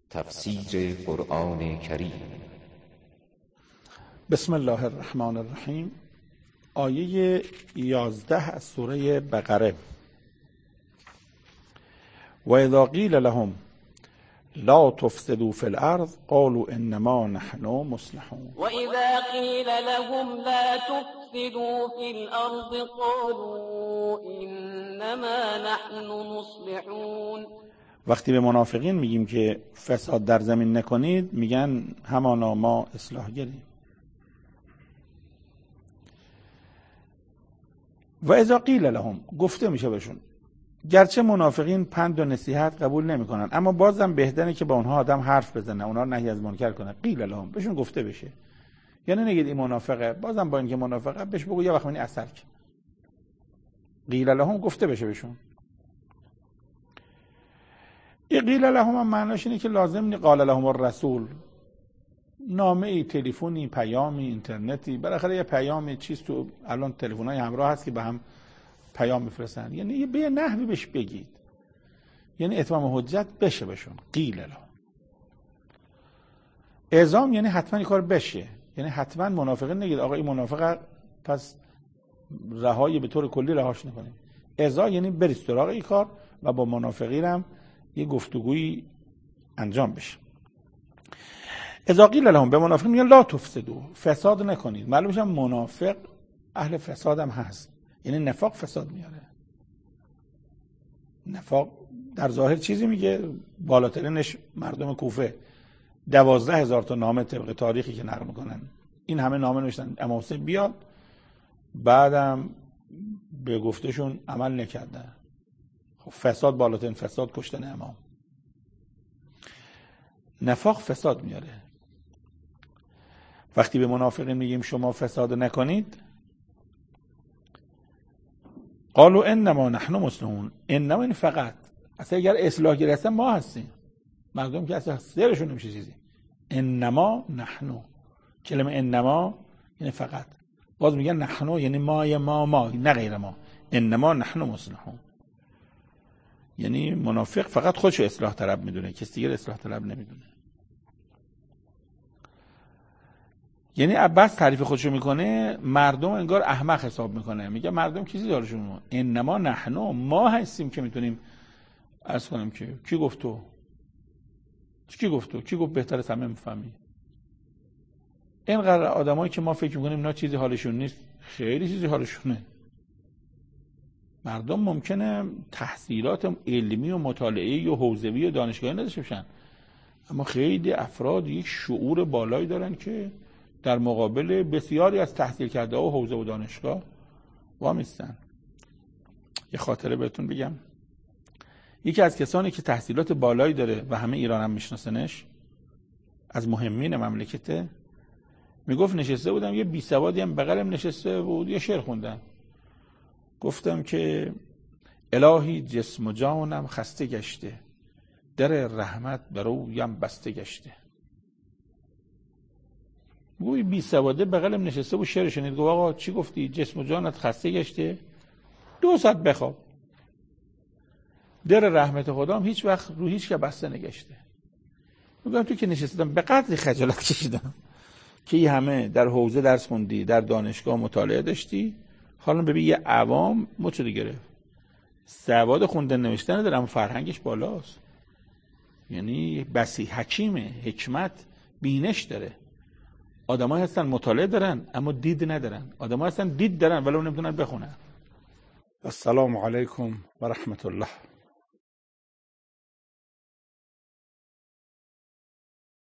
تفسیر قرآن کریم. بسم الله الرحمن الرحیم. آیه 11 از سوره بقره. و اذا قیل لهم لا تفسدوا في الارض قالوا انما نحن مصلحون. و اذا قیل لهم لا تفسدوا في الارض قالوا انما نحن مصلحون. وقتی به منافقین میگیم که فساد در زمین نکنید، میگن همانا ما اصلاحگریم. و اذا قیل لهم، گفته میشه بهشون، گرچه منافقین پند و نصیحت قبول نمیکنن اما بازم بهتره که با اونها آدم حرف بزنه، اونها نهی از منکر کنه. قیل لهم، بهشون گفته بشه. یعنی نگید این منافقه، بازم با اینکه منافقه بهش بگو یه وقت این اثر که قیل لهم گفته بشه بهشون. این قیل لهم هم معناش اینه که لازم نی قال لهم الرسول، نامه ای، تلفنی، پیامی، اینترنتی، بالاخره یه پیامی چیز تو الان تلفن‌های همراه هست که به هم پیام میفرستن، یعنی به یه نحوی بهش بگید، یعنی اتمام حجت بشه بهشون. قیل لهم اعزام یعنی حتما این کار بشه، یعنی حتما منافقین نگید آقا این منافقه پس رهایی به طور کلی رهاش نکنید. اعزام یعنی برید سراغ این کار و با منافقین هم یه گفتگویی انجام بشه. اذا قیل لهم، به منافقین میگن لا تفسدوا، فساد نکنید. معلوم میشه منافق اهل فساد هم هست، یعنی نفاق فساد میاره. نفاق در ظاهر چیزی میگه، بالاترینش مردم کوفه 12,000 تا نامه طبق تاریخی که نقل میکنن، این همه نامه نوشتن امام حسین بیاد، بعدم به گفتشون عمل نکردن. خب فساد بالاترین فساد کشتن امام. نفاق فساد میاره. وقتی به منافقین میگیم شما فساد نکنید، قالوا انما نحن مصلحون. انما این فقط، اصلا اگر اصلاح گرفتن ما هستیم، مردم که اصلا سرشون نمیشه چیزی. انما نحن، کلمه انما یعنی فقط، باز میگن نحن یعنی ما نه غیر ما. انما نحن مصلحون یعنی منافق فقط خودشو اصلاح طلب میدونه، کسی دیگه اصلاح طلب نمیدونه. یعنی عباس تعریف خودشو میکنه، مردم انگار احمق حساب میکنه، میگه مردم چیزی دارشون. انما نحن، ما هستیم که میتونیم عرض کنیم که کی گفت تو؟ کی گفت بهتر از همه میفهمی؟ اینقدر آدمایی که ما فکر میکنیم اینا چیزی حالشون نیست، خیلی چیزی حالشونه. مردم ممکنه تحصیلات علمی و مطالعه‌ای و حوزوی و دانشگاهی نداشته باشن، اما خیلی افراد یک شعور بالایی دارن که در مقابل بسیاری از تحصیل کرده و حوزه و دانشگاه وامیستن. یه خاطره بهتون بگم. یکی از کسانی که تحصیلات بالایی داره و همه ایران هم میشناسنش، از مهمین مملکته، میگفت نشسته بودم یه بی سوادی هم بغلم نشسته بود، یه شعر خوندم. گفتم که الهی جسم و جانم خسته گشته، در رحمت برویم بسته گشته. گوی بی سواده بغلم نشسته بود شعر شنید، گفت آقا چی گفتی؟ جسم و جانت خسته گشته، 2 ساعت بخواب. در رحمت خدا هم هیچ وقت رو هیچ که بسته نگشته. میگم تو که نشستم به قدری خجالت کشیدم که این همه در حوزه درس خوندی، در دانشگاه مطالعه داشتی، حالا ببین یه عوام مچو گرفت. سواد خوندن نوشتن داره اما فرهنگش بالاست، یعنی بسی حکیمه، حکمت، بینش داره. آدم‌ها هستن مطالعه دارن اما دید ندارن، آدم‌ها هستن دید دارن ولی نمیتونن بخونن. السلام علیکم و رحمت الله.